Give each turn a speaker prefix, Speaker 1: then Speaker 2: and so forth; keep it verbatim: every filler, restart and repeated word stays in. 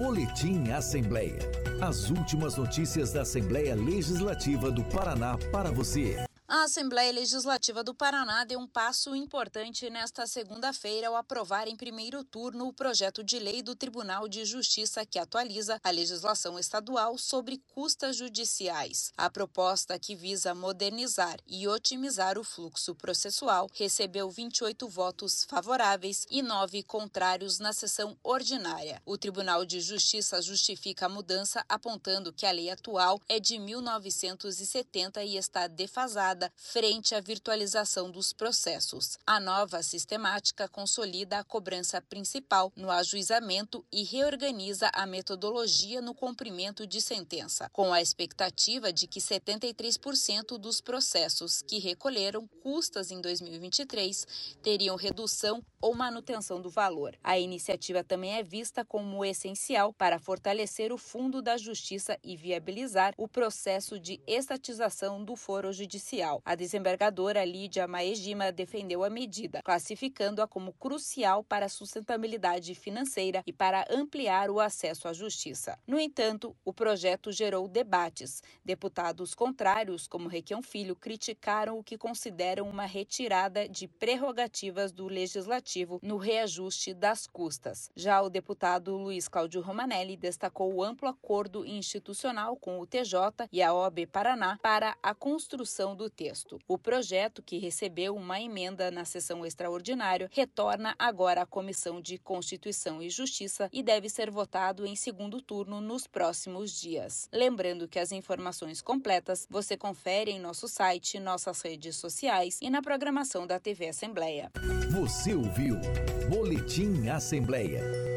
Speaker 1: Boletim Assembleia. As últimas notícias da Assembleia Legislativa do Paraná para você.
Speaker 2: A Assembleia Legislativa do Paraná deu um passo importante nesta segunda-feira ao aprovar em primeiro turno o projeto de lei do Tribunal de Justiça que atualiza a legislação estadual sobre custas judiciais. A proposta, que visa modernizar e otimizar o fluxo processual, recebeu vinte e oito votos favoráveis e nove contrários na sessão ordinária. O Tribunal de Justiça justifica a mudança apontando que a lei atual é de mil novecentos e setenta e está defasada frente à virtualização dos processos. A nova sistemática consolida a cobrança principal no ajuizamento e reorganiza a metodologia no cumprimento de sentença, com a expectativa de que setenta e três por cento dos processos que recolheram custas em dois mil e vinte e três teriam redução ou manutenção do valor. A iniciativa também é vista como essencial para fortalecer o Fundo da Justiça e viabilizar o processo de estatização do foro judicial. A desembargadora Lídia Maegima defendeu a medida, classificando-a como crucial para a sustentabilidade financeira e para ampliar o acesso à justiça. No entanto, o projeto gerou debates. Deputados contrários, como Requião Filho, criticaram o que consideram uma retirada de prerrogativas do Legislativo no reajuste das custas. Já o deputado Luiz Cláudio Romanelli destacou o amplo acordo institucional com o T J e a O A B Paraná para a construção do texto. O projeto, que recebeu uma emenda na sessão extraordinária, retorna agora à Comissão de Constituição e Justiça e deve ser votado em segundo turno nos próximos dias. Lembrando que as informações completas você confere em nosso site, nossas redes sociais e na programação da T V Assembleia.
Speaker 1: Você ouviu Boletim Assembleia.